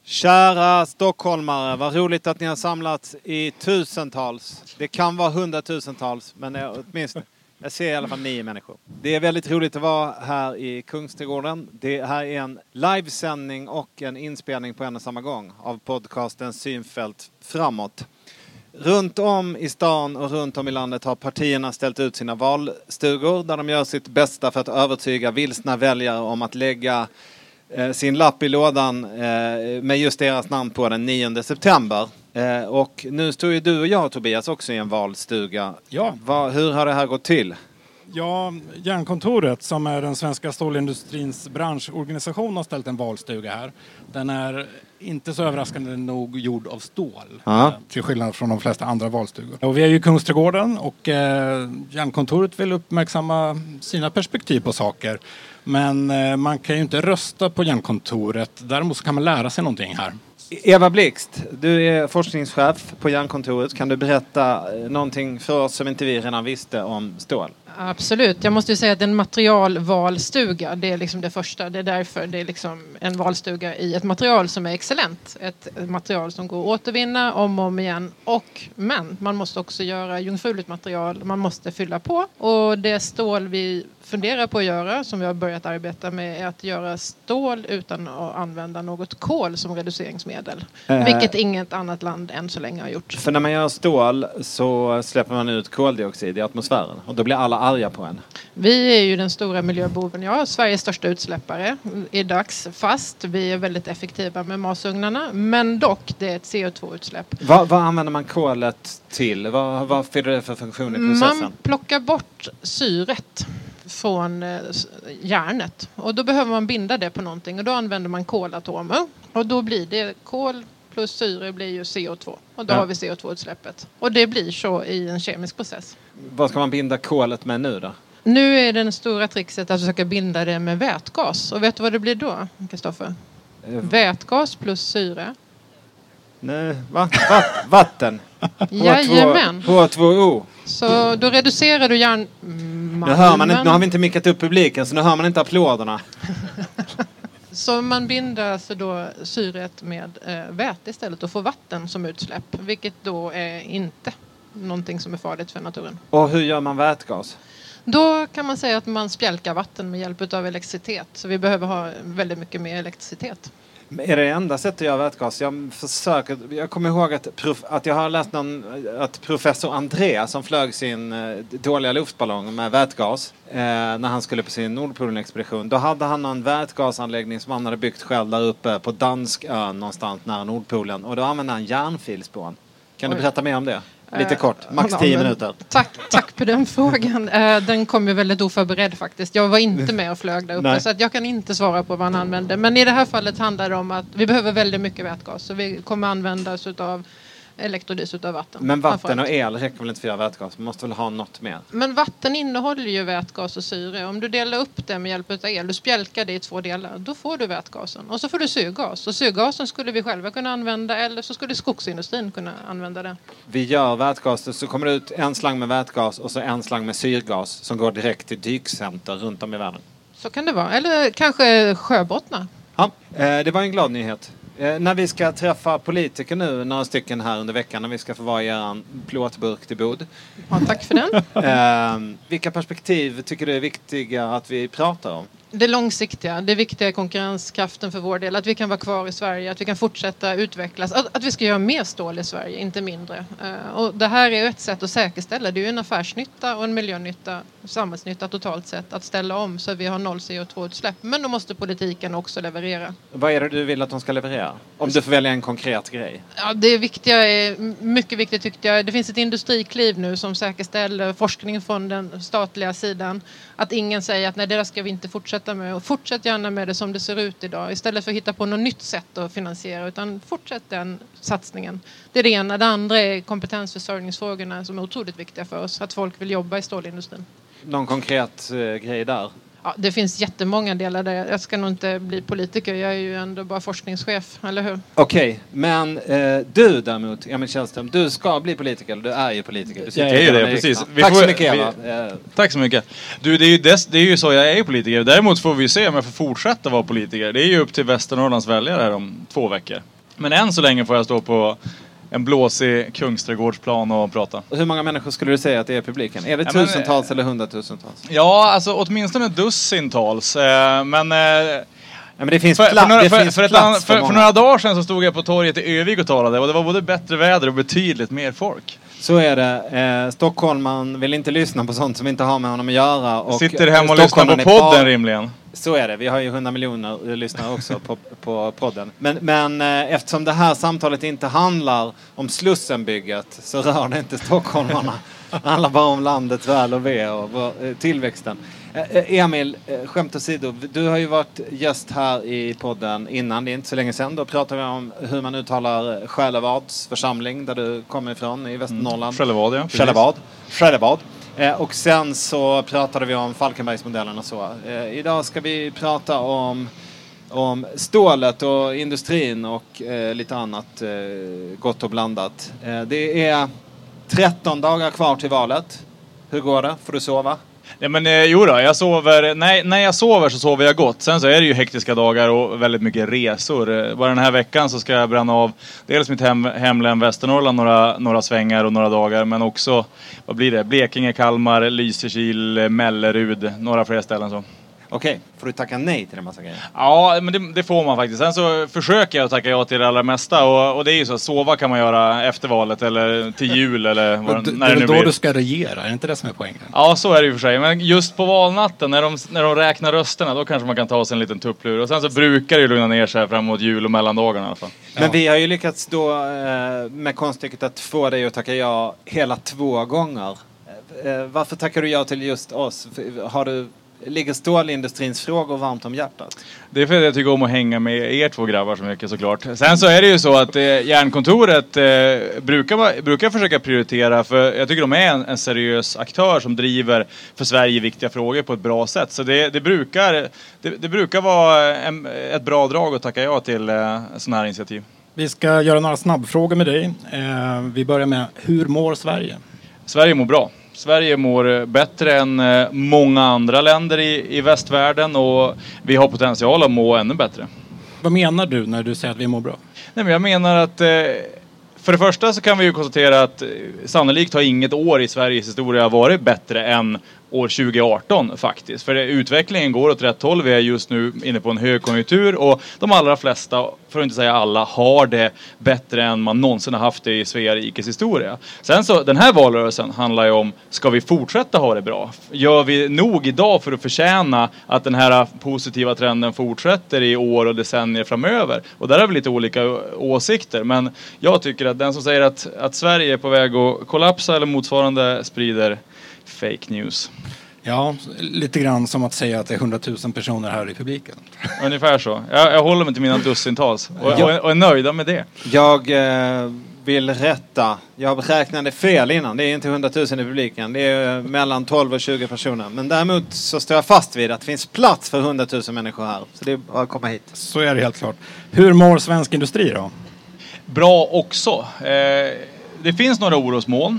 Kära stockholmare, vad roligt att ni har samlats i tusentals. Det kan vara hundratusentals, men åtminstone, jag ser i alla fall 9 människor. Det är väldigt roligt att vara här i Kungsträdgården. Det här är en livesändning och en inspelning på en och samma gång av podcasten Synfält framåt. Runt om i stan och runt om i landet har partierna ställt ut sina valstugor där de gör sitt bästa för att övertyga vilsna väljare om att lägga sin lapp i lådan med just deras namn på den 9 september. Och nu står ju du och jag, Tobias, också i en valstuga. Ja. Hur har det här gått till? Ja, Jernkontoret, som är den svenska stålindustrins branschorganisation, har ställt en valstuga här. Den är inte så överraskande nog gjord av stål, till skillnad från de flesta andra valstugor. Och vi är ju i Kungsträdgården och Jernkontoret vill uppmärksamma sina perspektiv på saker. Men man kan ju inte rösta på Jernkontoret, däremot så kan man lära sig någonting här. Eva Blixt, du är forskningschef på Jernkontoret. Kan du berätta någonting för oss som inte vi redan visste om stål? Absolut. Jag måste ju säga att en materialvalstuga, det är liksom det första. Det är därför det är liksom en valstuga i ett material som är excellent. Ett material som går att återvinna om och om igen. Men man måste också göra jungfruligt material. Man måste fylla på. Och det stål vi funderar på att göra, som vi har börjat arbeta med, är att göra stål utan att använda något kol som reduceringsmedel. Vilket inget annat land än så länge har gjort. För när man gör stål så släpper man ut koldioxid i atmosfären. Och då blir alla arga på en. Vi är ju den stora miljöboven. Ja, Sveriges största utsläppare i dags. Fast vi är väldigt effektiva med masugnarna. Men dock, det är ett CO2-utsläpp. Vad använder man kolet till? Vad fyller det för funktion i processen? Man plockar bort syret från järnet. Och då behöver man binda det på någonting. Och då använder man kolatomer. Och då blir det kol plus syre blir ju CO2. Och då har vi CO2-utsläppet. Och det blir så i en kemisk process. Vad ska man binda kolet med nu då? Nu är det stora trixet att försöka binda det med vätgas. Och vet du vad det blir då, Kristoffer? Vätgas plus syre. Nej, vatten. Jajamän. H2O. Så då reducerar du Nu hör man inte, nu har vi inte mickat upp publiken, så nu hör man inte applåderna. Så man binder alltså då syret med väte istället och får vatten som utsläpp. Vilket då är inte någonting som är farligt för naturen. Och hur gör man vätgas? Då kan man säga att man spjälkar vatten med hjälp av elektricitet. Så vi behöver ha väldigt mycket mer elektricitet. Är det enda sättet att göra vätgas? Jag kommer ihåg att jag har läst att professor André som flög sin dåliga luftballong med vätgas när han skulle på sin Nordpolen-expedition. Då hade han en vätgasanläggning som han hade byggt själv där uppe på Danskön någonstans nära Nordpolen. Och då använde han järnfilspån. Kan du berätta mer om det? Lite kort, max 10 minuter. Tack för den frågan. Den kom ju väldigt oförberedd faktiskt. Jag var inte med och flög där uppe. Nej. Så att jag kan inte svara på vad han använde. Men i det här fallet handlar det om att vi behöver väldigt mycket vätgas. Så vi kommer använda oss av elektrolys utav vatten. Men vatten och el räcker väl inte för att göra vätgas? Man måste väl ha något mer? Men vatten innehåller ju vätgas och syre. Om du delar upp det med hjälp av el, du spjälkar det i 2 delar, då får du vätgasen. Och så får du syrgas. Och syrgasen skulle vi själva kunna använda, eller så skulle skogsindustrin kunna använda det. Vi gör vätgas, så kommer det ut en slang med vätgas och så en slang med syrgas som går direkt till dykcenter runt om i världen. Så kan det vara. Eller kanske sjöbottnar. Ja, det var en glad nyhet. När vi ska träffa politiker nu, några stycken här under veckan, när vi ska få vara i en plåtburk till bod. Ja, tack för den. Vilka perspektiv tycker du är viktiga att vi pratar om? Det långsiktiga, det viktiga är konkurrenskraften för vår del. Att vi kan vara kvar i Sverige, att vi kan fortsätta utvecklas. Att vi ska göra mer stål i Sverige, inte mindre. Och det här är ett sätt att säkerställa. Det är ju en affärsnytta och en miljönytta, samhällsnytta totalt sett. Att ställa om så att vi har 0 CO2-utsläpp. Men då måste politiken också leverera. Vad är det du vill att de ska leverera? Om du får välja en konkret grej. Ja, det viktiga är mycket viktigt tyckte jag. Det finns ett industrikliv nu som säkerställer forskning från den statliga sidan. Att ingen säger att nej, det där ska vi inte fortsätta med. Och fortsätt gärna med det som det ser ut idag. Istället för att hitta på något nytt sätt att finansiera. Utan fortsätt den satsningen. Det är det ena. Det andra är kompetensförsörjningsfrågorna som är otroligt viktiga för oss. Att folk vill jobba i stålindustrin. Någon konkret grej där? Ja, det finns jättemånga delar där. Jag ska nog inte bli politiker. Jag är ju ändå bara forskningschef, eller hur? Okej, men du däremot, Emil Källström, du ska bli politiker. Du är ju politiker. Jag är ju det, precis. Tack så mycket, Eva. Tack så mycket. Du, det är ju så jag är politiker. Däremot får vi se om jag får fortsätta vara politiker. Det är ju upp till Västernorrlands väljare här om 2 veckor. Men än så länge får jag stå på en blåsig Kungsträdgårdsplan och prata. Och hur många människor skulle du säga att det är i publiken? Är det tusentals eller hundratusentals? Ja, alltså åtminstone dussintals. Men det finns plats för några dagar sedan så stod jag på torget i Övik och talade. Och det var både bättre väder och betydligt mer folk. Så är det. Stockholman vill inte lyssna på sånt som inte har med honom att göra. Och sitter hemma och lyssnar på podden rimligen. Så är det. Vi har ju 100 miljoner lyssnare också på podden. Men eftersom det här samtalet inte handlar om Slussenbygget så rör det inte stockholmarna. Det handlar bara om landets väl och ve och tillväxten. Emil, skämt åsido, du har ju varit gäst här i podden innan, det är inte så länge sedan. Då pratade vi om hur man uttalar Skällevads församling, där du kommer ifrån i Västernorrland. Skällevad, ja. Skällevad. Och sen så pratade vi om Falkenbergsmodellen och så. Idag ska vi prata om stålet och industrin och lite annat gott och blandat. Det är 13 dagar kvar till valet. Hur går det? Får du sova? Ja, men jag sover. När jag sover så sover jag gott. Sen så är det ju hektiska dagar och väldigt mycket resor. Bara den här veckan så ska jag bränna av dels mitt hemlän Västernorrland några svängar och några dagar. Men också, vad blir det? Blekinge, Kalmar, Lysekil, Mellerud, några fler ställen så. Okej, får du tacka nej till en massa grejer? Ja, men det får man faktiskt. Sen så försöker jag att tacka ja till det allra mesta. Och det är ju så, sova kan man göra efter valet eller till jul eller när det nu blir. Det är då du ska regera, är det inte det som är poängen? Ja, så är det ju för sig. Men just på valnatten, när de räknar rösterna, då kanske man kan ta sig en liten tupplur. Och sen så brukar det ju lugna ner sig fram mot jul och mellandagarna i alla fall. Men vi har ju lyckats då med konststycket att få dig att tacka ja hela 2 gånger. Varför tackar du ja till just oss? Ligger stålindustrins frågor varmt om hjärtat? Det är för att jag tycker om att hänga med er 2 grabbar så mycket såklart. Sen så är det ju så att Järnkontoret brukar försöka prioritera, för jag tycker de är en seriös aktör som driver för Sverige viktiga frågor på ett bra sätt. Så det brukar vara ett bra drag att tacka ja till sådana här initiativ. Vi ska göra några snabbfrågor med dig. Vi börjar med, hur mår Sverige? Sverige mår bra. Sverige mår bättre än många andra länder i västvärlden och vi har potential att må ännu bättre. Vad menar du när du säger att vi mår bra? Nej, men jag menar att för det första så kan vi ju konstatera att sannolikt har inget år i Sveriges historia varit bättre än år 2018 faktiskt. För utvecklingen går åt rätt håll. Vi är just nu inne på en högkonjunktur och de allra flesta, för att inte säga alla, har det bättre än man någonsin har haft det i Svea rikes historia. Sen så, den här valrörelsen handlar ju om, ska vi fortsätta ha det bra? Gör vi nog idag för att förtjäna att den här positiva trenden fortsätter i år och decennier framöver? Och där har vi lite olika åsikter. Men jag tycker att den som säger att Sverige är på väg att kollapsa eller motsvarande sprider fake news. Ja, lite grann som att säga att det är 100 000 personer här i publiken. Ungefär så. Jag håller mig till mina dussintals och är nöjda med det. Jag vill rätta. Jag räknade fel innan. Det är inte 100 000 i publiken. Det är mellan 12 och 20 personer. Men däremot så står jag fast vid att det finns plats för 100 000 människor här. Så det är bara att komma hit. Så är det helt klart. Hur mår svensk industri då? Bra också. Det finns några orosmoln.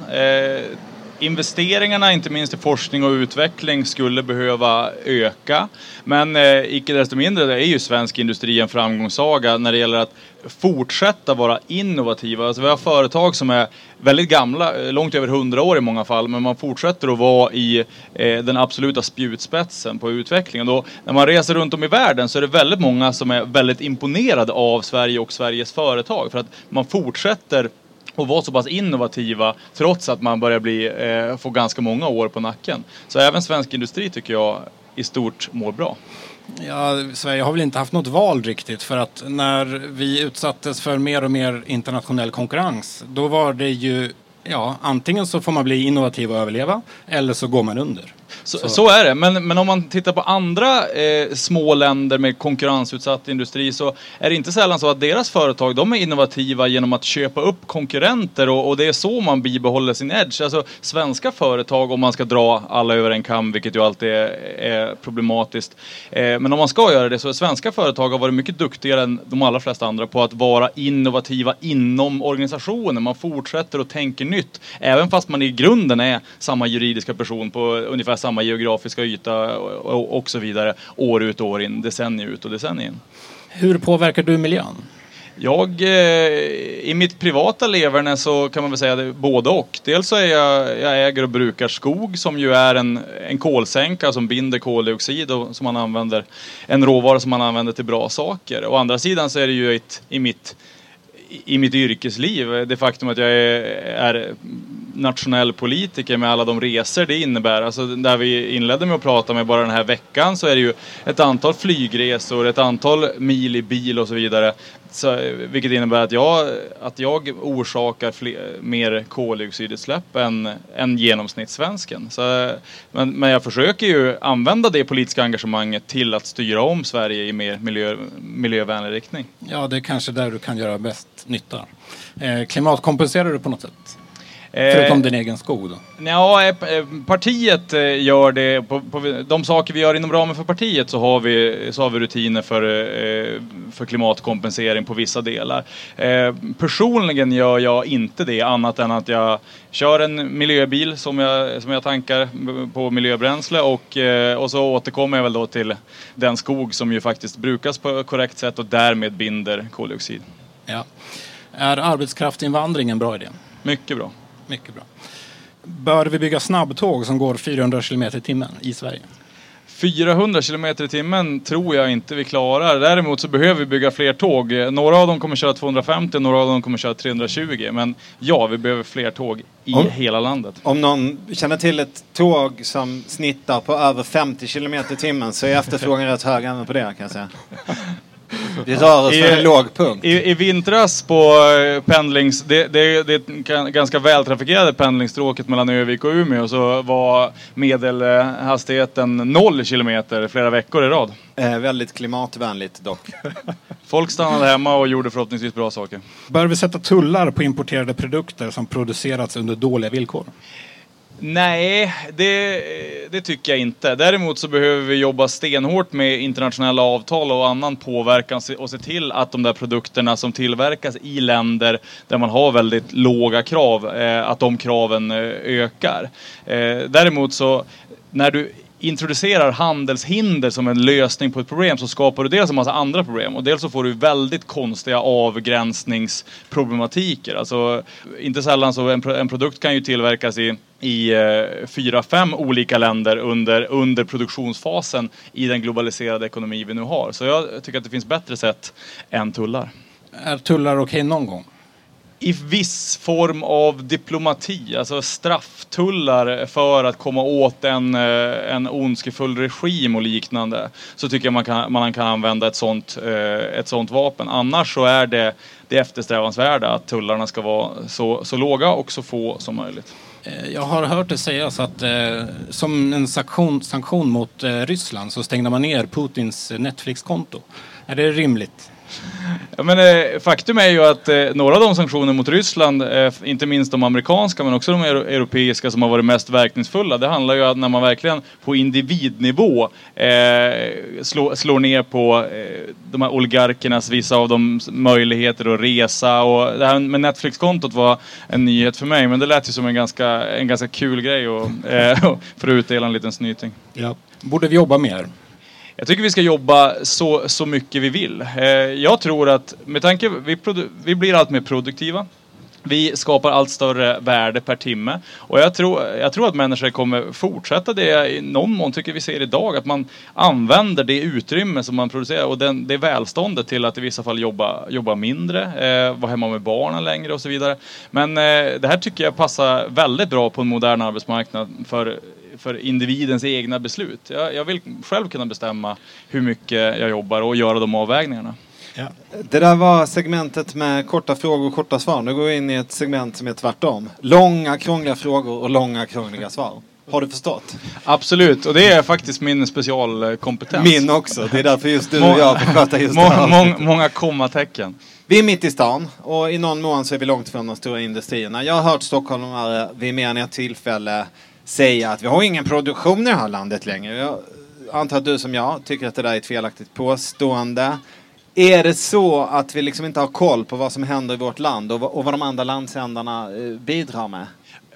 Investeringarna, inte minst i forskning och utveckling, skulle behöva öka. Men icke desto mindre är ju svensk industri en framgångssaga när det gäller att fortsätta vara innovativa. Alltså vi har företag som är väldigt gamla, långt över 100 år i många fall, men man fortsätter att vara i den absoluta spjutspetsen på utvecklingen. Då, när man reser runt om i världen så är det väldigt många som är väldigt imponerade av Sverige och Sveriges företag, för att man fortsätter och vara så pass innovativa trots att man börjar få ganska många år på nacken. Så även svensk industri tycker jag i stort mår bra. Ja, Sverige har väl inte haft något val riktigt, för att när vi utsattes för mer och mer internationell konkurrens, då var det ju, antingen så får man bli innovativ och överleva, eller så går man under. Så är det, men om man tittar på andra små länder med konkurrensutsatt industri, så är det inte sällan så att deras företag, de är innovativa genom att köpa upp konkurrenter och det är så man bibehåller sin edge. Alltså svenska företag, om man ska dra alla över en kam, vilket ju alltid är problematiskt, men om man ska göra det, så är svenska företag har varit mycket duktigare än de allra flesta andra på att vara innovativa inom organisationen. Man fortsätter och tänker nytt, även fast man i grunden är samma juridiska person på ungefär samma geografiska yta och så vidare, år ut och år in, decennier ut och decennier in. Hur påverkar du miljön? I mitt privata leverne så kan man väl säga det både och. Dels så är jag äger och brukar skog som ju är en kolsänka som binder koldioxid och som man använder, en råvara som man använder till bra saker. Å andra sidan så är det ju i mitt yrkesliv, det faktum att jag är nationell politiker med alla de resor det innebär. Alltså där vi inledde med att prata med bara den här veckan så är det ju ett antal flygresor, ett antal mil i bil och så vidare. Så, vilket innebär att jag orsakar mer koldioxidutsläpp än genomsnittssvensken. Så, men jag försöker ju använda det politiska engagemanget till att styra om Sverige i mer miljövänlig riktning. Ja, det är kanske där du kan göra bäst nytta. Klimatkompenserar du på något sätt? Förutom din egen skog då? Ja, partiet gör det. På de saker vi gör inom ramen för partiet så har vi rutiner för klimatkompensering på vissa delar. Personligen gör jag inte det annat än att jag kör en miljöbil som jag tankar på miljöbränsle och så återkommer jag väl då till den skog som ju faktiskt brukas på korrekt sätt och därmed binder koldioxid. Ja. Är arbetskraftsinvandring en bra idé? Mycket bra. Mycket bra. Bör vi bygga snabbtåg som går 400 km i timmen i Sverige? 400 km i timmen tror jag inte vi klarar. Däremot så behöver vi bygga fler tåg. Några av dem kommer köra 250, några av dem kommer köra 320. Men ja, vi behöver fler tåg i hela landet. Om någon känner till ett tåg som snittar på över 50 km i timmen så är efterfrågan rätt hög även på det, kan jag säga. Vi rör oss för en låg punkt. I vintras på det ganska vältrafikerade pendlingsstråket mellan Övik och Umeå så var medelhastigheten 0 kilometer flera veckor i rad. Väldigt klimatvänligt dock. Folk stannade hemma och gjorde förhoppningsvis bra saker. Bör vi sätta tullar på importerade produkter som producerats under dåliga villkor? Nej, det tycker jag inte. Däremot så behöver vi jobba stenhårt med internationella avtal och annan påverkan och se till att de där produkterna som tillverkas i länder där man har väldigt låga krav, att de kraven ökar. Däremot så när du introducerar handelshinder som en lösning på ett problem så skapar du dels en massa andra problem och dels så får du väldigt konstiga avgränsningsproblematiker. Alltså inte sällan så en produkt kan ju tillverkas i 4-5 olika länder under produktionsfasen i den globaliserade ekonomi vi nu har. Så jag tycker att det finns bättre sätt än tullar. Är tullar okej någon gång? I viss form av diplomati, alltså strafftullar för att komma åt en ondskefull regim och liknande, så tycker jag man kan använda ett sånt vapen. Annars så är det eftersträvansvärda att tullarna ska vara så låga och så få som möjligt. Jag har hört det sägas att som en sanktion mot Ryssland så stängde man ner Putins Netflix-konto. Är det rimligt? Ja, men faktum är ju att några av de sanktioner mot Ryssland, inte minst de amerikanska men också de europeiska som har varit mest verkningsfulla, det handlar ju om att när man verkligen på individnivå slår ner på de här oligarkernas, vissa av de möjligheter att resa, och det här med Netflix-kontot var en nyhet för mig, men det lät ju som en ganska kul grej och för att utdela en liten snyting. Ja. Borde vi jobba mer? Jag tycker vi ska jobba så mycket vi vill. Jag tror att med tanke vi blir allt mer produktiva. Vi skapar allt större värde per timme. Och jag tror att människor kommer fortsätta det i någon mån, tycker vi ser idag. Att man använder det utrymme som man producerar och det välståndet till att i vissa fall jobba mindre. Vara hemma med barnen längre och så vidare. Men det här tycker jag passar väldigt bra på en modern arbetsmarknad för individens egna beslut. Jag vill själv kunna bestämma hur mycket jag jobbar och göra de avvägningarna. Ja. Det där var segmentet med korta frågor och korta svar. Nu går vi in i ett segment som är tvärtom. Långa, krångliga frågor och långa, krångliga svar. Har du förstått? Absolut, och det är faktiskt min specialkompetens. Min också, det är därför just du och jag får sköta just det här. Många kommatecken. Vi är mitt i stan och i någon mån så är vi långt från de stora industrierna. Jag har hört stockholmare vid mer än ett tillfälle säga att vi har ingen produktion i det här landet längre. Jag antar att du som jag tycker att det där är ett felaktigt påstående. Är det så att vi liksom inte har koll på vad som händer i vårt land och vad de andra landsändarna bidrar med?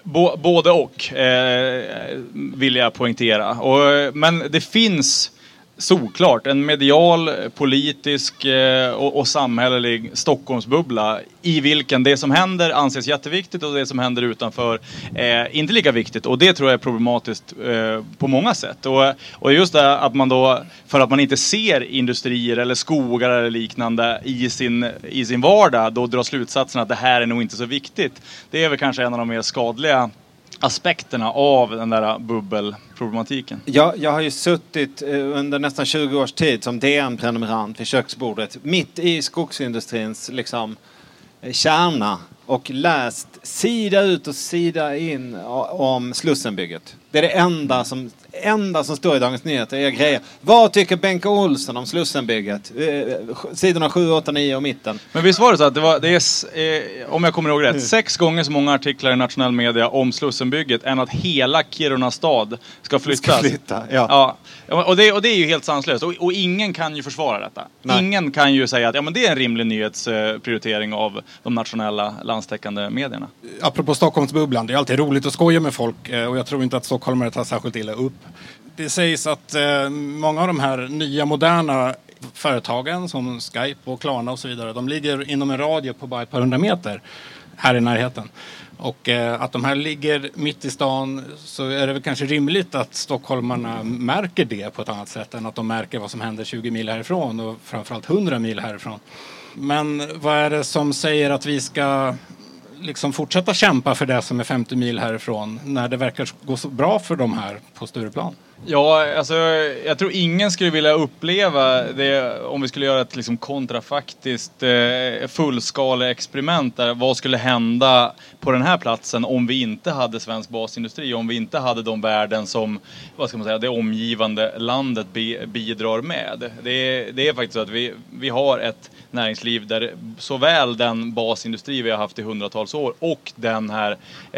Både och vill jag poängtera. Men det finns såklart en medial, politisk och samhällelig Stockholmsbubbla i vilken det som händer anses jätteviktigt och det som händer utanför är inte lika viktigt. Och det tror jag är problematiskt på många sätt. Och just det att man då, för att man inte ser industrier eller skogar eller liknande i sin vardag, då drar slutsatsen att det här är nog inte så viktigt. Det är väl kanske en av de mer skadliga aspekterna av den där bubbelproblematiken. Jag har ju suttit under nästan 20 års tid som DN-prenumerant vid köksbordet mitt i skogsindustrins liksom kärna och läst sida ut och sida in om Slussenbygget. Det är det enda som står i Dagens Nyheter är grejer. Vad tycker Benke Olsson om Slussenbygget? Sidorna 7, 8, 9 och mitten. Men visst var det så att det är, om jag kommer ihåg rätt, 6 gånger så många artiklar i nationell media om Slussenbygget än att hela Kiruna stad ska flyttas. Ja. Och det är ju helt sanslöst. Och ingen kan ju försvara detta. Nej. Ingen kan ju säga att det är en rimlig nyhetsprioritering av de nationella landstäckande medierna. Apropå Stockholmsbubblan, det är alltid roligt att skoja med folk och jag tror inte att stockholmare tar särskilt illa upp. Det sägs att många av de här nya moderna företagen som Skype och Klarna och så vidare, de ligger inom en radie på bara ett par hundra meter här i närheten. Och att de här ligger mitt i stan, så är det väl kanske rimligt att stockholmarna märker det på ett annat sätt än att de märker vad som händer 20 mil härifrån och framförallt 100 mil härifrån. Men vad är det som säger att vi ska liksom fortsätta kämpa för det som är 50 mil härifrån när det verkar gå så bra för de här på Stureplan? Ja, alltså jag tror ingen skulle vilja uppleva det om vi skulle göra ett liksom kontrafaktiskt fullskaleexperiment där vad skulle hända på den här platsen om vi inte hade svensk basindustri, om vi inte hade de värden som, vad ska man säga, det omgivande landet bidrar med. Det är faktiskt så att vi har ett näringsliv där såväl den basindustri vi har haft i hundratals år och den här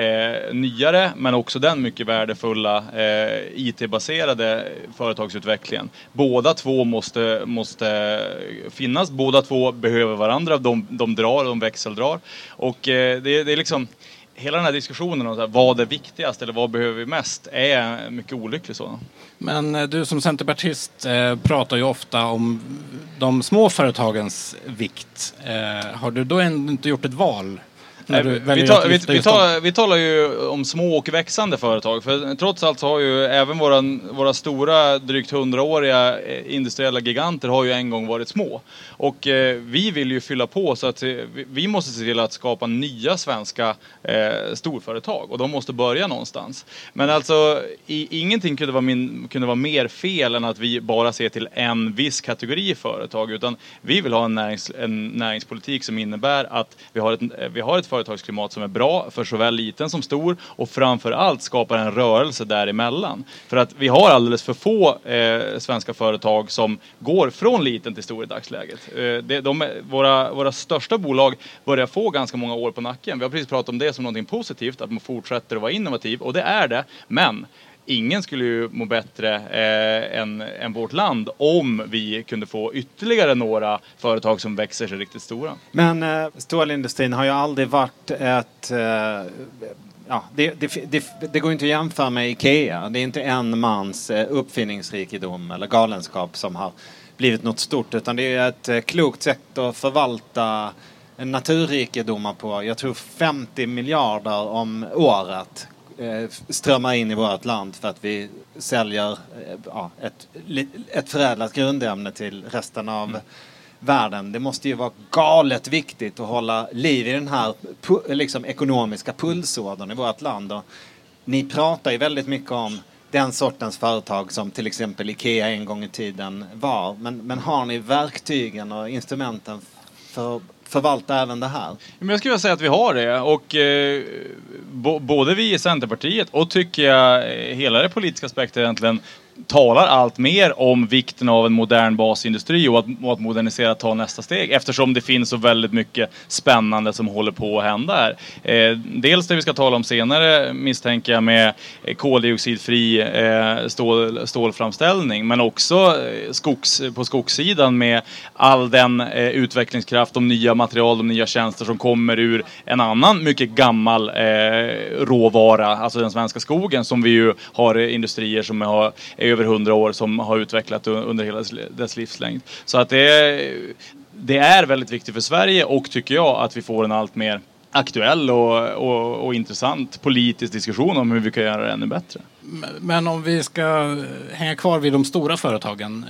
nyare men också den mycket värdefulla IT-baserade företagsutvecklingen. Båda två måste finnas. Båda två behöver varandra. De växeldrar. Och det är liksom hela den här diskussionen om vad är viktigast eller vad behöver vi mest är mycket olycklig sådan. Men du som centerpartist pratar ju ofta om de små företagens vikt. Har du då inte gjort ett val? Vi talar ju om små och växande företag. För trots allt har ju även våra stora drygt 100-åriga industriella giganter har ju en gång varit små. Och vi vill ju fylla på så att vi måste se till att skapa nya svenska storföretag. Och de måste börja någonstans. Men alltså ingenting kunde vara mer fel än att vi bara ser till en viss kategori företag. Utan vi vill ha en näringspolitik som innebär att vi har ett företagsklimat som är bra för såväl liten som stor och framförallt skapar en rörelse däremellan. För att vi har alldeles för få svenska företag som går från liten till stor i dagsläget. Våra största bolag börjar få ganska många år på nacken. Vi har precis pratat om det som något positivt, att man fortsätter att vara innovativ och det är det, men ingen skulle ju må bättre än vårt land om vi kunde få ytterligare några företag som växer sig riktigt stora. Men stålindustrin har ju aldrig varit ett... det går inte att jämföra med Ikea. Det är inte en mans uppfinningsrikedom eller galenskap som har blivit något stort, utan det är ett klokt sätt att förvalta naturrikedomar på. Jag tror 50 miljarder om året strömmar in i vårt land för att vi säljer ett förädlat grundämne till resten av världen. Det måste ju vara galet viktigt att hålla liv i den här liksom ekonomiska pulsådern i vårt land. Och ni pratar ju väldigt mycket om den sortens företag som till exempel Ikea en gång i tiden var. Men har ni verktygen och instrumenten för att förvalta även det här? Men jag skulle säga att vi har det. Och både vi i Centerpartiet och tycker jag hela det politiska spektrat egentligen talar allt mer om vikten av en modern basindustri och att modernisera, ta nästa steg, eftersom det finns så väldigt mycket spännande som håller på att hända här. Dels det vi ska tala om senare, misstänker jag, med koldioxidfri stålframställning, men också på skogssidan med all den utvecklingskraft, de nya material, de nya tjänster som kommer ur en annan mycket gammal råvara, alltså den svenska skogen, som vi ju har industrier som har över 100 år som har utvecklat under hela dess livslängd. Så att det är väldigt viktigt för Sverige, och tycker jag att vi får en allt mer aktuell och intressant politisk diskussion om hur vi kan göra det ännu bättre. Men om vi ska hänga kvar vid de stora företagen.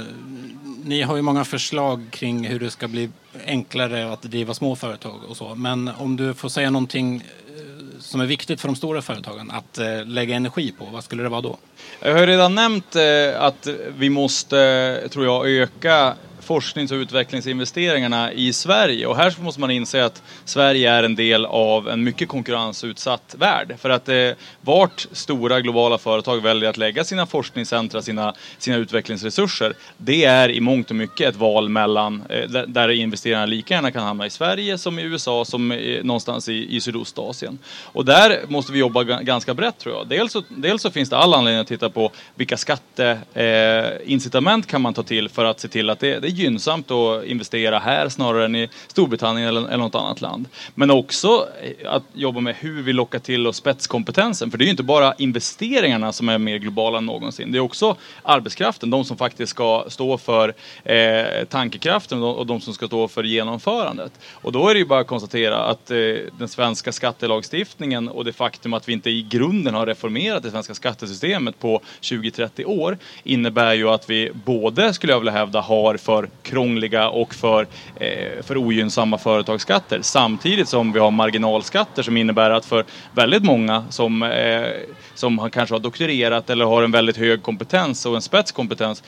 Ni har ju många förslag kring hur det ska bli enklare att driva små företag och så. Men om du får säga någonting som är viktigt för de stora företagen att lägga energi på, vad skulle det vara då? Jag har redan nämnt att vi måste, tror jag, öka forsknings- och utvecklingsinvesteringarna i Sverige. Och här måste man inse att Sverige är en del av en mycket konkurrensutsatt värld. För att vart stora globala företag väljer att lägga sina forskningscentra, sina utvecklingsresurser, det är i mångt och mycket ett val mellan där investerarna lika gärna kan hamna i Sverige som i USA, som någonstans i Sydostasien. Och där måste vi jobba ganska brett, tror jag. Dels så finns det all anledning att titta på vilka skatteincitament kan man ta till för att se till att det är gynnsamt att investera här snarare än i Storbritannien eller något annat land. Men också att jobba med hur vi lockar till oss spetskompetensen. För det är ju inte bara investeringarna som är mer globala än någonsin. Det är också arbetskraften, de som faktiskt ska stå för tankekraften och de som ska stå för genomförandet. Och då är det ju bara att konstatera att den svenska skattelagstiftningen och det faktum att vi inte i grunden har reformerat det svenska skattesystemet på 20-30 år innebär ju att vi både, skulle jag vilja hävda, har för krångliga och för ogynnsamma företagsskatter, samtidigt som vi har marginalskatter som innebär att för väldigt många som kanske har doktorerat eller har en väldigt hög kompetens och en spetskompetens,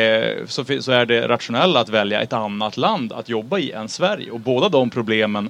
så är det rationellt att välja ett annat land att jobba i än Sverige. Och båda de problemen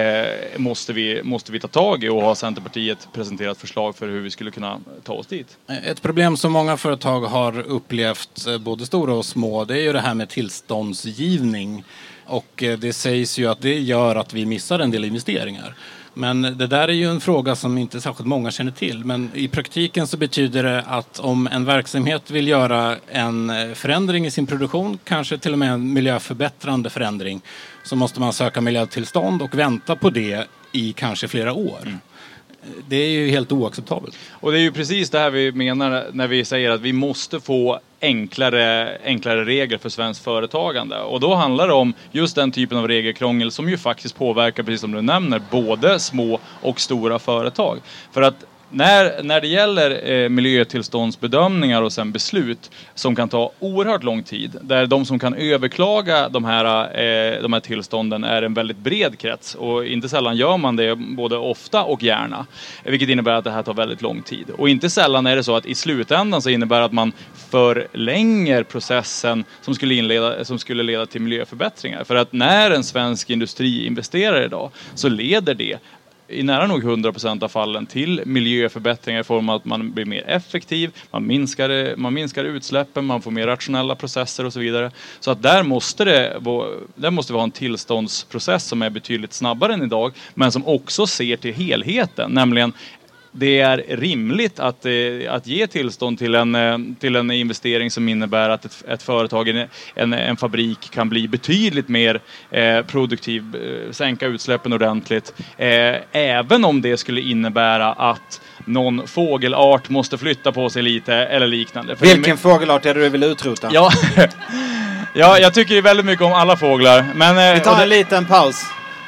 måste vi ta tag i, och har Centerpartiet presenterat förslag för hur vi skulle kunna ta oss dit. Ett problem som många företag har upplevt, både stora och små, det är ju det här med tillståndsgivning. Och det sägs ju att det gör att vi missar en del investeringar. Men det där är ju en fråga som inte särskilt många känner till. Men i praktiken så betyder det att om en verksamhet vill göra en förändring i sin produktion, kanske till och med en miljöförbättrande förändring, så måste man söka miljötillstånd och vänta på det i kanske flera år. Mm. Det är ju helt oacceptabelt. Och det är ju precis det här vi menar när vi säger att vi måste få enklare regler för svenskt företagande. Och då handlar det om just den typen av regelkrångel som ju faktiskt påverkar, precis som du nämner, både små och stora företag. För att när det gäller miljötillståndsbedömningar och sen beslut som kan ta oerhört lång tid, där de som kan överklaga de här tillstånden är en väldigt bred krets, och inte sällan gör man det både ofta och gärna, vilket innebär att det här tar väldigt lång tid. Och inte sällan är det så att i slutändan så innebär att man förlänger processen som skulle leda till miljöförbättringar. För att när en svensk industri investerar idag, så leder det i nära nog 100% av fallen till miljöförbättringar i form av att man blir mer effektiv, man minskar utsläppen, man får mer rationella processer och så vidare. Så att där måste vi ha en tillståndsprocess som är betydligt snabbare än idag, men som också ser till helheten, nämligen det är rimligt att ge tillstånd till en investering som innebär att ett företag, en fabrik, kan bli betydligt mer produktiv, sänka utsläppen ordentligt, även om det skulle innebära att någon fågelart måste flytta på sig lite eller liknande. Vilken fågelart är det du vill utrota? Ja, jag tycker ju väldigt mycket om alla fåglar. Men, vi tar en liten paus.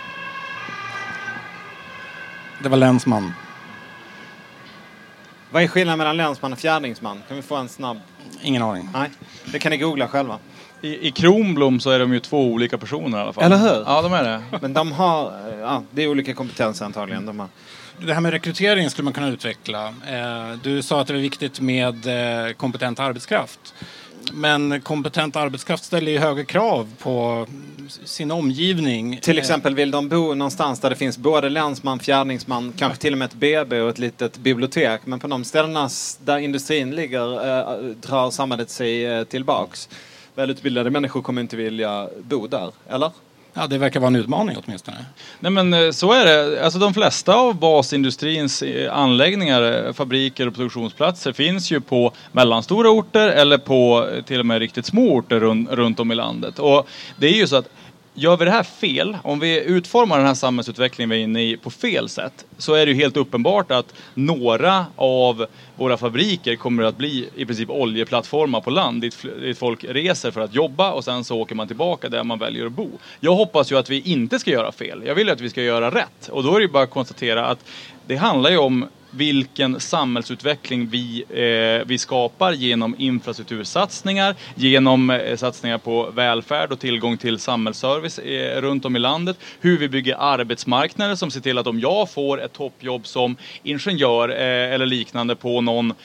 Det var länsman. Vad är skillnaden mellan länsman och fjärdingsman? Kan vi få en snabb? Ingen aning. Nej, det kan ni googla själva. I Kronblom så är de ju 2 olika personer i alla fall. Eller hur? Ja, de är det. Men de har, det är olika kompetenser antagligen. Det här med rekrytering skulle man kunna utveckla. Du sa att det är viktigt med kompetent arbetskraft. Men kompetent arbetskraft ställer ju högre krav på sin omgivning. Till exempel vill de bo någonstans där det finns både länsman, fjärdingsman, kanske till och med ett BB och ett litet bibliotek. Men på de ställena där industrin ligger drar samhället sig tillbaks. Välutbildade människor kommer inte vilja bo där, eller? Ja, det verkar vara en utmaning åtminstone. Nej, men så är det. Alltså de flesta av basindustrins anläggningar, fabriker och produktionsplatser finns ju på mellanstora orter eller på till och med riktigt små orter runt om i landet. Och det är ju så att gör vi det här fel, om vi utformar den här samhällsutvecklingen vi är inne i på fel sätt, så är det ju helt uppenbart att några av våra fabriker kommer att bli i princip oljeplattformar på land dit folk reser för att jobba och sen så åker man tillbaka där man väljer att bo. Jag hoppas ju att vi inte ska göra fel. Jag vill ju att vi ska göra rätt. Och då är det ju bara att konstatera att det handlar ju om vilken samhällsutveckling vi skapar genom infrastruktursatsningar, genom satsningar på välfärd och tillgång till samhällsservice runt om i landet. Hur vi bygger arbetsmarknader som ser till att om jag får ett toppjobb som ingenjör eller liknande på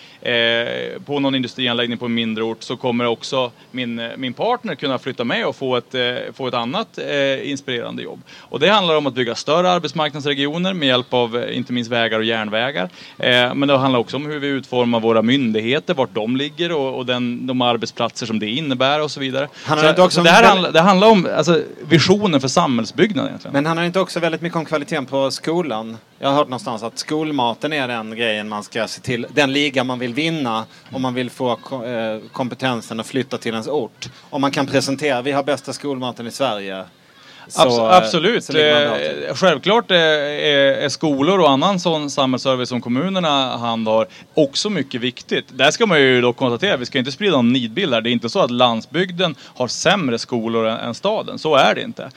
någon industrianläggning på en mindre ort, så kommer också min partner kunna flytta med och få ett annat inspirerande jobb. Och det handlar om att bygga större arbetsmarknadsregioner med hjälp av inte minst vägar och järnvägar. Men det handlar också om hur vi utformar våra myndigheter, vart de ligger och de arbetsplatser som det innebär och så vidare. Det handlar om visionen för samhällsbyggnaden egentligen. Men handlar det inte också väldigt mycket om kvaliteten på skolan? Jag har hört någonstans att skolmaten är den grejen man ska se till, den liga man vill vinna om man vill få kompetensen att flytta till ens ort. Om man kan presentera, vi har bästa skolmaten i Sverige. Absolut. Självklart är skolor och annan sån samhällsservice som kommunerna handhar också mycket viktigt. Där ska man ju då konstatera, vi ska inte sprida någon nidbild här. Det är inte så att landsbygden har sämre skolor än staden. Så är det inte.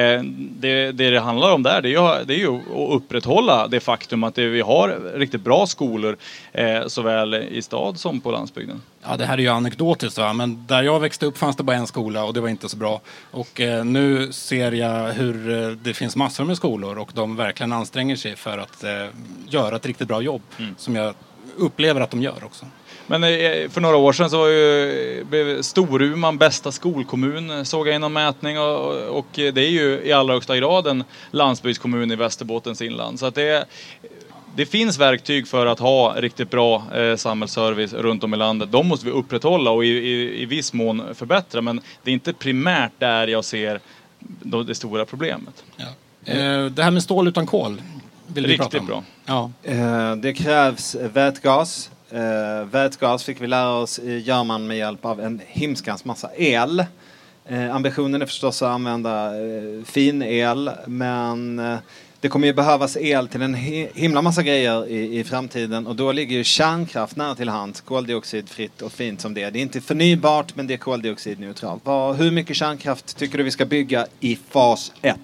Det handlar om där, det är ju att upprätthålla det faktum att vi har riktigt bra skolor såväl i stad som på landsbygden. Ja, det här är ju anekdotiskt, va? Men där jag växte upp fanns det bara en skola och det var inte så bra. Och nu ser jag hur det finns massor med skolor och de verkligen anstränger sig för att göra ett riktigt bra jobb som jag upplever att de gör också. Men för några år sedan så blev Storuman bästa skolkommun, såg jag i någon mätning, och det är ju i allra högsta grad en landsbygdskommun i Västerbottens inland. Så att det finns verktyg för att ha riktigt bra samhällsservice runt om i landet. De måste vi upprätthålla och i viss mån förbättra. Men det är inte primärt där jag ser det stora problemet. Ja. Det här med stål utan kol vill vi prata om. Riktigt bra. Ja. Det krävs vätgas. Vätgas fick vi lära oss gör man med hjälp av en himskans massa el. Ambitionen är förstås att använda fin el, men det kommer ju behövas el till en himla massa grejer i framtiden, och då ligger ju kärnkraft nära till hands, koldioxidfritt och fint som det är. Det är inte förnybart, men det är koldioxidneutralt. Hur mycket kärnkraft tycker du vi ska bygga i fas 1?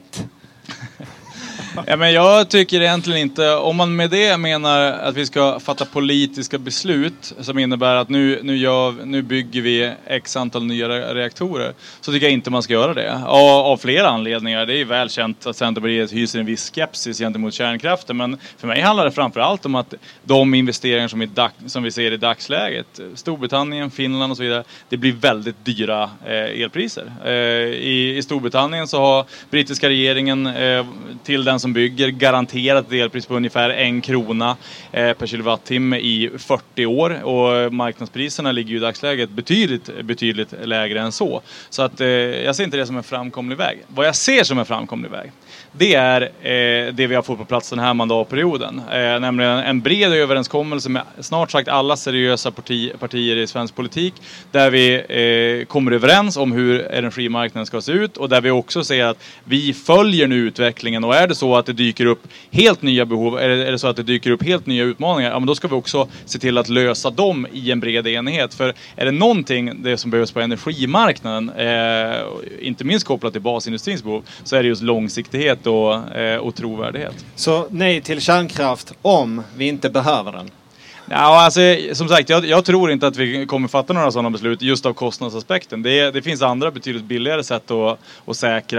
Ja, men jag tycker egentligen inte, om man med det menar att vi ska fatta politiska beslut som innebär att nu bygger vi x antal nya reaktorer, så tycker jag inte man ska göra det. Av flera anledningar. Det är väl känt att Centerpartiet hyser en viss skepsis gentemot kärnkraften, men för mig handlar det framförallt om att de investeringar som vi ser i dagsläget, Storbritannien, Finland och så vidare, det blir väldigt dyra elpriser. I Storbritannien så har brittiska regeringen till den som bygger garanterat elpris på ungefär 1 krona per kilowattimme i 40 år, och marknadspriserna ligger ju i dagsläget betydligt lägre än så. Så att jag ser inte det som en framkomlig väg. Vad jag ser som en framkomlig väg, det är det vi har fått på plats den här mandatperioden. Nämligen en bred överenskommelse med snart sagt alla seriösa partier i svensk politik, där vi kommer överens om hur energimarknaden ska se ut, och där vi också ser att vi följer nu utvecklingen, och är det så att det dyker upp helt nya behov, är det så att det dyker upp helt nya utmaningar, ja, men då ska vi också se till att lösa dem i en bred enighet. För är det någonting det som behövs på energimarknaden, inte minst kopplat till basindustrins behov, så är det just långsiktighet och trovärdighet. Så nej till kärnkraft om vi inte behöver den? Ja, alltså, som sagt, jag tror inte att vi kommer fatta några sådana beslut just av kostnadsaspekten. Det finns andra betydligt billigare sätt att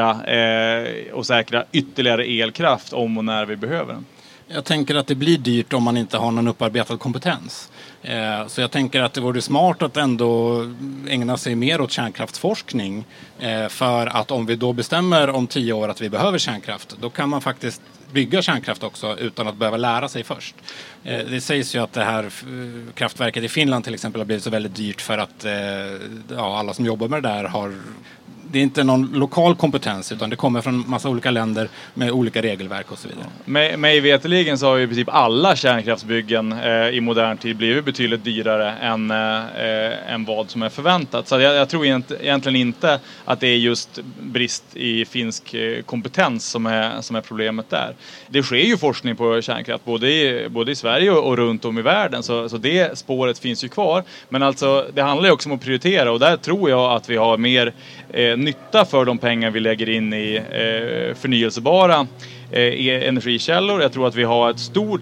säkra ytterligare elkraft om och när vi behöver den. Jag tänker att det blir dyrt om man inte har någon upparbetad kompetens. Så jag tänker att det vore smart att ändå ägna sig mer åt kärnkraftsforskning. För att om vi då bestämmer om 10 år att vi behöver kärnkraft, då kan man faktiskt bygga kärnkraft också utan att behöva lära sig först. Det sägs ju att det här kraftverket i Finland till exempel har blivit så väldigt dyrt för att alla som jobbar med det där har det är inte någon lokal kompetens, utan det kommer från massa olika länder med olika regelverk och så vidare. Mig veteligen så har ju i princip alla kärnkraftsbyggen i modern tid blivit betydligt dyrare än vad som är förväntat. Så jag tror egentligen inte att det är just brist i finsk kompetens som är problemet där. Det sker ju forskning på kärnkraft både i Sverige och runt om i världen, så det spåret finns ju kvar. Men alltså det handlar ju också om att prioritera, och där tror jag att vi har mer nytta för de pengar vi lägger in i förnyelsebara energikällor. Jag tror att vi har en stor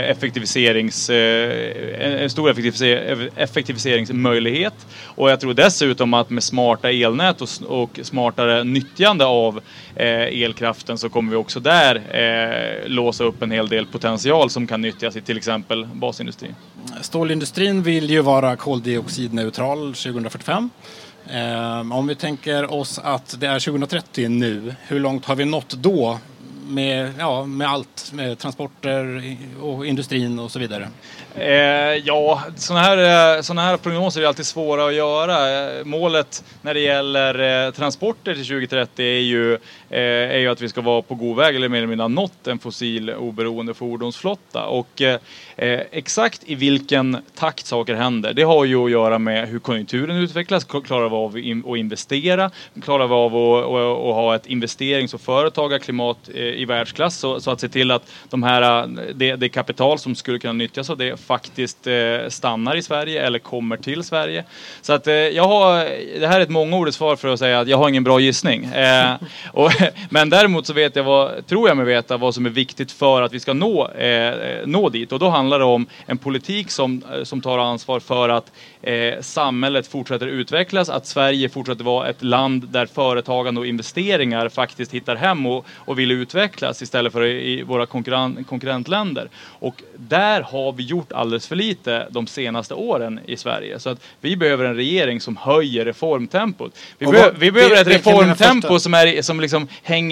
effektiviseringsmöjlighet, och jag tror dessutom att med smarta elnät och smartare nyttjande av elkraften så kommer vi också där låsa upp en hel del potential som kan nyttjas i till exempel basindustrin. Stålindustrin vill ju vara koldioxidneutral 2045. Om vi tänker oss att det är 2030 nu, hur långt har vi nått då med allt, med transporter och industrin och så vidare? Såna här prognoser är alltid svåra att göra. Målet när det gäller transporter till 2030 är ju att vi ska vara på god väg eller mer eller mindre nått en fossiloberoende fordonsflotta. Och exakt i vilken takt saker händer, det har ju att göra med hur konjunkturen utvecklas. Klarar vi av att investera? Klarar vi av att ha ett investerings- och företagarklimat i världsklass, så att se till att det kapital som skulle kunna nyttjas av det faktiskt stannar i Sverige eller kommer till Sverige. Så att det här är ett mångordigt svar för att säga att jag har ingen bra gissning. Men däremot så tror jag mig veta vad som är viktigt för att vi ska nå dit. Och då handlar det om en politik som tar ansvar för att samhället fortsätter utvecklas, att Sverige fortsätter vara ett land där företagande och investeringar faktiskt hittar hem och vill utvecklas istället för i våra konkurrentländer. Och där har vi gjort alldeles för lite de senaste åren i Sverige. Så att vi behöver en regering som höjer reformtempot. Vi behöver ett reformtempo som liksom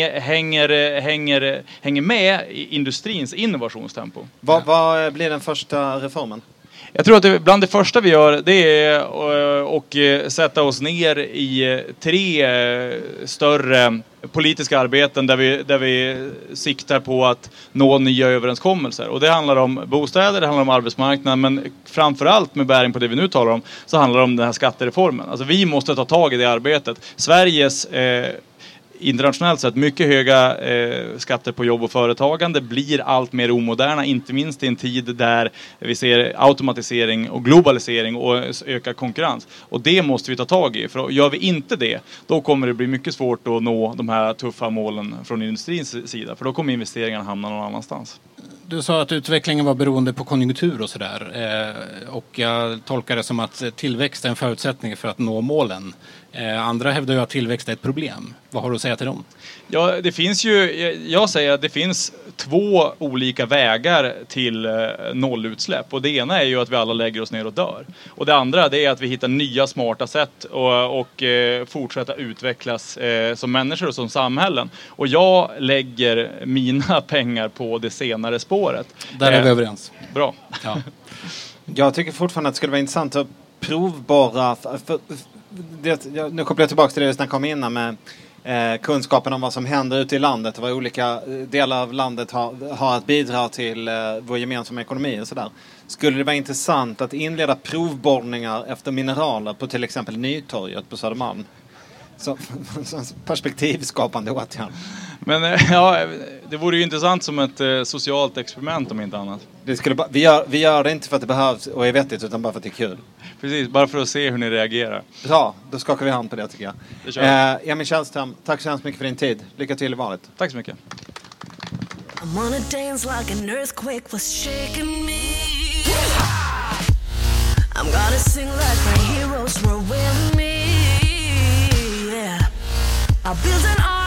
hänger med i industrins innovationstempo. Vad blir den första reformen? Jag tror att bland det första vi gör, det är att sätta oss ner i 3 större politiska arbeten där vi siktar på att nå nya överenskommelser. Och det handlar om bostäder, det handlar om arbetsmarknaden, men framförallt med bäring på det vi nu talar om så handlar det om den här skattereformen. Alltså vi måste ta tag i det arbetet. Sveriges internationellt sett mycket höga skatter på jobb och företagande blir allt mer omoderna, inte minst i en tid där vi ser automatisering och globalisering och ökad konkurrens. Och det måste vi ta tag i, för gör vi inte det, då kommer det bli mycket svårt att nå de här tuffa målen från industrins sida, för då kommer investeringarna hamna någon annanstans. Du sa att utvecklingen var beroende på konjunktur och sådär. Och jag tolkar det som att tillväxt är en förutsättning för att nå målen. Andra hävdar ju att tillväxt är ett problem. Vad har du att säga till dem? Ja, jag säger att det finns 2 olika vägar till nollutsläpp. Och det ena är ju att vi alla lägger oss ner och dör. Och det andra det är att vi hittar nya smarta sätt och fortsätta utvecklas som människor och som samhällen. Och jag lägger mina pengar på det senare spåret. Där är vi överens. Bra. Ja. Jag tycker fortfarande att det skulle vara intressant att provborra. Nu kopplar jag tillbaka till det vi snackade om innan med kunskapen om vad som händer ute i landet och vad olika delar av landet har att bidra till vår gemensamma ekonomi och sådär. Skulle det vara intressant att inleda provborrningar efter mineraler på till exempel Nytorget på Södermalm? Så perspektivskapande åtgärd. Men det vore ju intressant som ett socialt experiment om inte annat. Vi gör det inte för att det behövs och är vettigt, utan bara för att det är kul. Precis, bara för att se hur ni reagerar. Ja, då skakar vi hand på det tycker jag. Emil Källström, tack så hemskt mycket för din tid. Lycka till i valet. Tack så mycket. I'm on a dance like an earthquake was shaking me. I'm gonna sing like my heroes were with me. Yeah, I built an